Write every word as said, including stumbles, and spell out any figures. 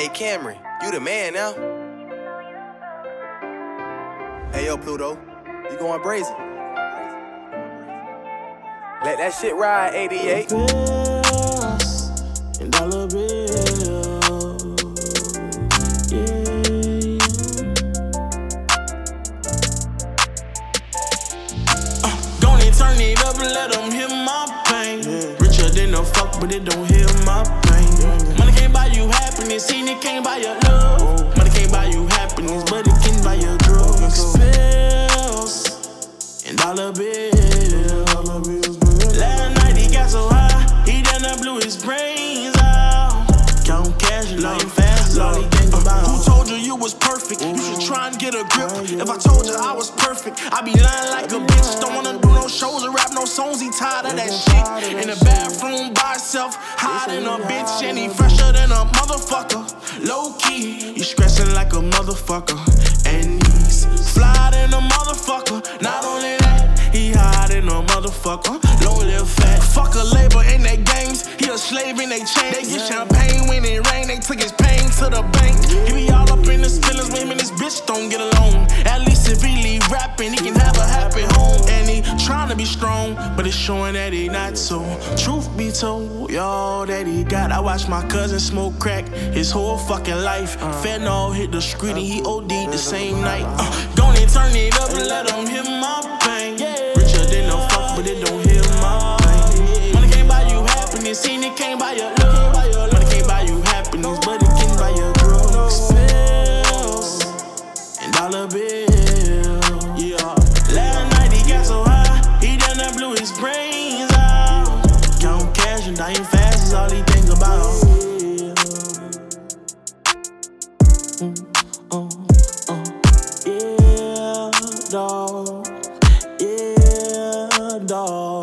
Hey Cameron, you the man now. Hey yo Pluto, you going brazen. Let that shit ride, eighty-eight. Bills and dollar bills, yeah. Uh, Gonna turn it up and let them hear my pain. Yeah. Richer than a fuck, but it don't hear my pain. Yeah. Money can't buy you happiness, and it can't buy your love. Oh. Money can't buy you happiness, but it can buy your drugs. Bills and dollar bills. Dollar bills. Last night he got so high, he done done blew his brains out. Count cash, lying fast, all he think about. Who told you you was perfect? You should try and get a grip. If I told you I was perfect, I'd be lying like a bitch. Don't wanna do no shows or rap no songs, he tired of that shit. In the bathroom by himself, hiding a bitch, and he fresher than a motherfucker. Low key, he stressing like a motherfucker, and he's fly than a motherfucker. Not only that, he high than a motherfucker. Long live fat. Fuck a label in they games. He a slave in they chain. They get champagne when it rain. They took his pain to the bank. He be all up in his feelings when him and his bitch don't get along. At least if he leave rapping, he can have a happy home. And he tryna be strong, but it's showing that he not so. Truth be told, y'all, that he got. I watched my cousin smoke crack his whole fucking life. Fentanyl hit the street and he O D'd the same night. Uh, Gonna turn it up and let him hear my pain. Richer than a fuck, but it don't hear my pain. Money can't buy you happiness, and it can't buy your love. Money can't buy you happiness, but it can buy your drugs. Bills and dollar bills. Yeah. Last night he got so high, he done done blew his brains out. Count cash and dying fast is all he think about. Mm, uh, uh, yeah, dog. Yeah, dog.